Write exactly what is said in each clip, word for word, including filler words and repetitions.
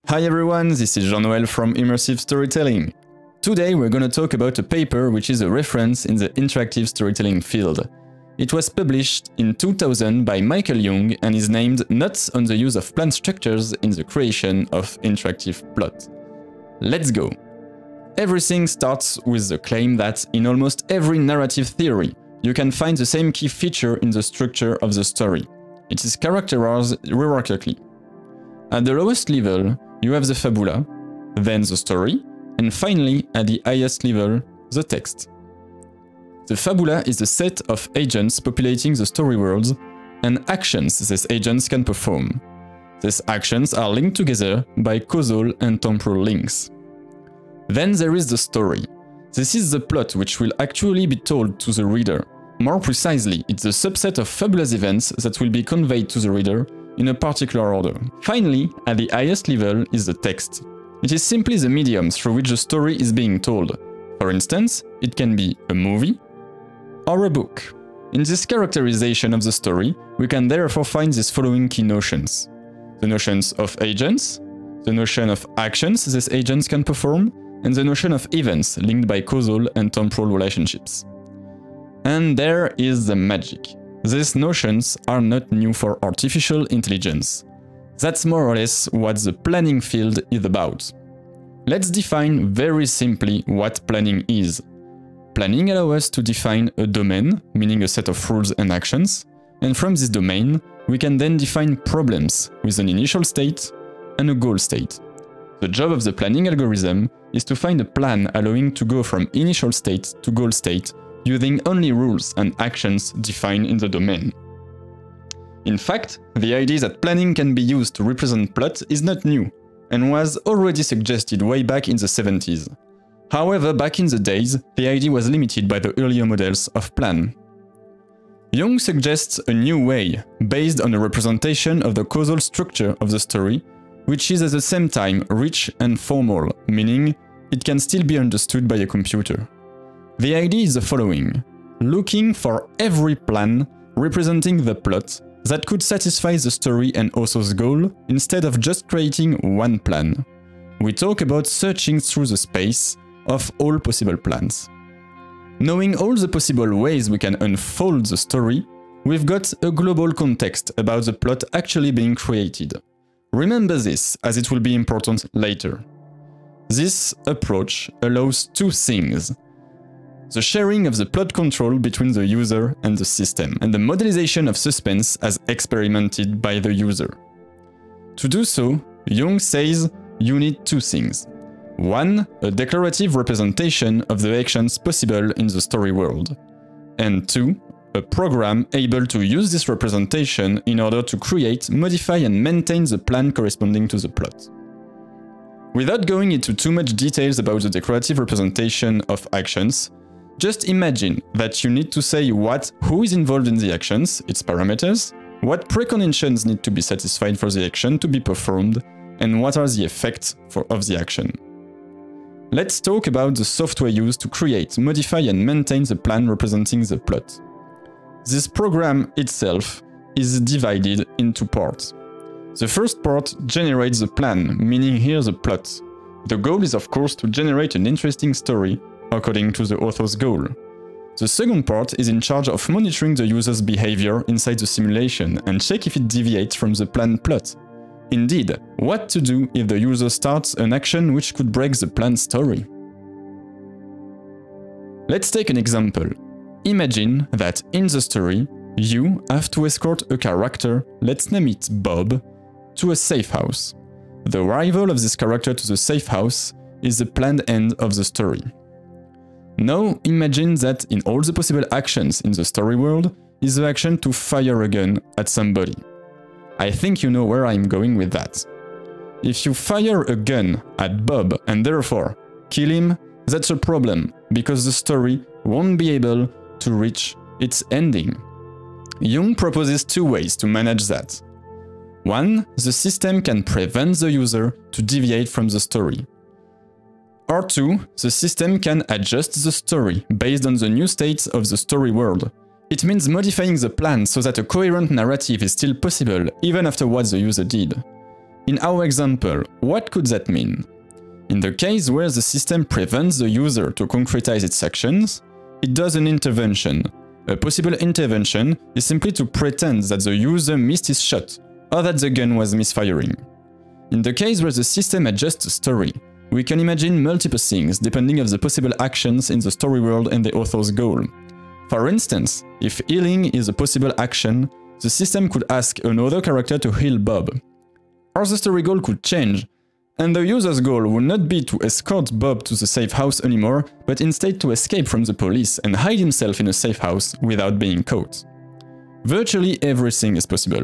Hi everyone, this is Jean-Noël from Immersive Storytelling. Today we're going to talk about a paper which is a reference in the interactive storytelling field. It was published in two thousand by Michael Young and is named Notes on the Use of Plan Structures in the Creation of Interactive Plot. Let's go! Everything starts with the claim that in almost every narrative theory, you can find the same key feature in the structure of the story. It is characterized hierarchically. At the lowest level, you have the fabula, then the story, and finally, at the highest level, the text. The fabula is the set of agents populating the story worlds and actions these agents can perform. These actions are linked together by causal and temporal links. Then there is the story. This is the plot which will actually be told to the reader. More precisely, it's a subset of fabulous events that will be conveyed to the reader in a particular order. Finally, at the highest level is the text. It is simply the medium through which the story is being told. For instance, it can be a movie or a book. In this characterization of the story, we can therefore find these following key notions. The notions of agents, the notion of actions these agents can perform, and the notion of events linked by causal and temporal relationships. And there is the magic. These notions are not new for artificial intelligence. That's more or less what the planning field is about. Let's define very simply what planning is. Planning allows us to define a domain, meaning a set of rules and actions, and from this domain, we can then define problems with an initial state and a goal state. The job of the planning algorithm is to find a plan allowing to go from initial state to goal state using only rules and actions defined in the domain. In fact, the idea that planning can be used to represent plot is not new, and was already suggested way back in the seventies. However, back in the days, the idea was limited by the earlier models of plan. Young suggests a new way, based on a representation of the causal structure of the story, which is at the same time rich and formal, meaning it can still be understood by a computer. The idea is the following: looking for every plan representing the plot that could satisfy the story and author's goal instead of just creating one plan. We talk about searching through the space of all possible plans. Knowing all the possible ways we can unfold the story, we've got a global context about the plot actually being created. Remember this, as it will be important later. This approach allows two things: the sharing of the plot control between the user and the system, and the modelization of suspense as experimented by the user. To do so, Young says you need two things. One, a declarative representation of the actions possible in the story world. And two, a program able to use this representation in order to create, modify and maintain the plan corresponding to the plot. Without going into too much details about the declarative representation of actions, just imagine that you need to say what, who is involved in the actions, its parameters, what preconditions need to be satisfied for the action to be performed, and what are the effects for, of the action. Let's talk about the software used to create, modify and maintain the plan representing the plot. This program itself is divided into parts. The first part generates the plan, meaning here the plot. The goal is of course to generate an interesting story according to the author's goal. The second part is in charge of monitoring the user's behavior inside the simulation and check if it deviates from the planned plot. Indeed, what to do if the user starts an action which could break the planned story. Let's take an example. Imagine that in the story, you have to escort a character, let's name it Bob, to a safe house. The arrival of this character to the safe house is the planned end of the story. Now imagine that in all the possible actions in the story world is the action to fire a gun at somebody. I think you know where I'm going with that. If you fire a gun at Bob and therefore kill him, that's a problem, because the story won't be able to reach its ending. Young proposes two ways to manage that. One, the system can prevent the user to deviate from the story. Or two, the system can adjust the story based on the new states of the story world. It means modifying the plan so that a coherent narrative is still possible even after what the user did. In our example, what could that mean? In the case where the system prevents the user to concretize its actions, it does an intervention. A possible intervention is simply to pretend that the user missed his shot, or that the gun was misfiring. In the case where the system adjusts the story, we can imagine multiple things depending on the possible actions in the story world and the author's goal. For instance, if healing is a possible action, the system could ask another character to heal Bob. Or the story goal could change, and the user's goal would not be to escort Bob to the safe house anymore, but instead to escape from the police and hide himself in a safe house without being caught. Virtually everything is possible.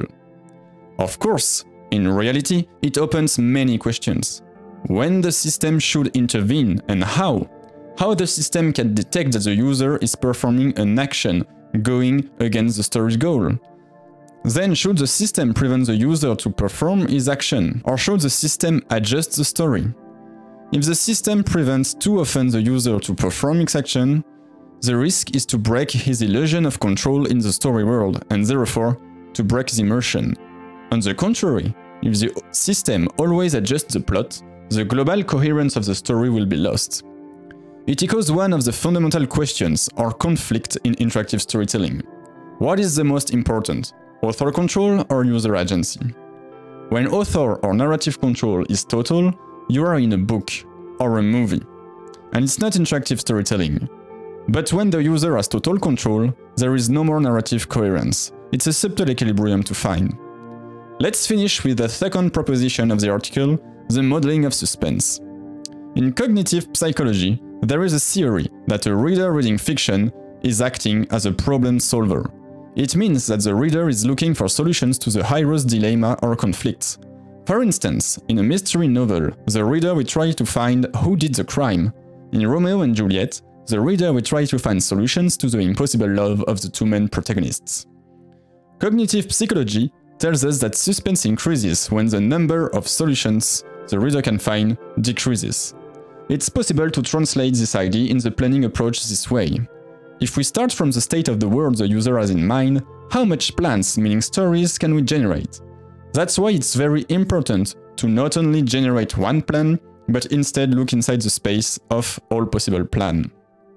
Of course, in reality, it opens many questions. When the system should intervene and how? How the system can detect that the user is performing an action going against the story goal? Then should the system prevent the user to perform his action, or should the system adjust the story? If the system prevents too often the user to perform its action, the risk is to break his illusion of control in the story world, and therefore to break the immersion. On the contrary, if the system always adjusts the plot, the global coherence of the story will be lost. It echoes one of the fundamental questions or conflict in interactive storytelling. What is the most important, author control or user agency? When author or narrative control is total, you are in a book or a movie, and it's not interactive storytelling. But when the user has total control, there is no more narrative coherence. It's a subtle equilibrium to find. Let's finish with the second proposition of the article, the modeling of suspense. In cognitive psychology, there is a theory that a reader reading fiction is acting as a problem solver. It means that the reader is looking for solutions to the hero's dilemma or conflicts. For instance, in a mystery novel, the reader will try to find who did the crime. In Romeo and Juliet, the reader will try to find solutions to the impossible love of the two main protagonists. Cognitive psychology tells us that suspense increases when the number of solutions the reader can find decreases. It's possible to translate this idea in the planning approach this way. If we start from the state of the world the user has in mind, how much plans, meaning stories, can we generate? That's why it's very important to not only generate one plan, but instead look inside the space of all possible plans.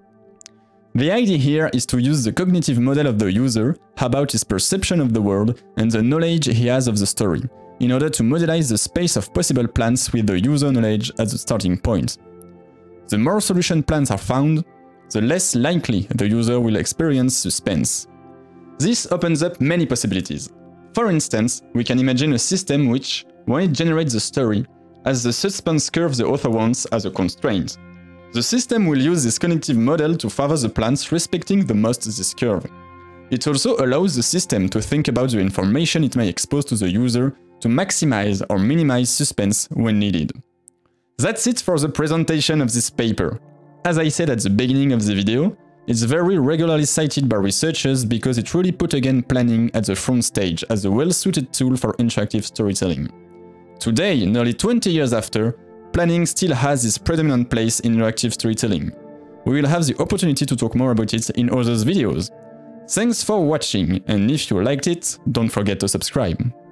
The idea here is to use the cognitive model of the user about his perception of the world and the knowledge he has of the story, in order to modelize the space of possible plans with the user knowledge as the starting point. The more solution plans are found, the less likely the user will experience suspense. This opens up many possibilities. For instance, we can imagine a system which, when it generates the story, has the suspense curve the author wants as a constraint. The system will use this cognitive model to favor the plans respecting the most this curve. It also allows the system to think about the information it may expose to the user to maximize or minimize suspense when needed. That's it for the presentation of this paper. As I said at the beginning of the video, it's very regularly cited by researchers because it really put again planning at the front stage as a well-suited tool for interactive storytelling. Today, nearly twenty years after, planning still has its predominant place in interactive storytelling. We will have the opportunity to talk more about it in other videos. Thanks for watching, and if you liked it, don't forget to subscribe.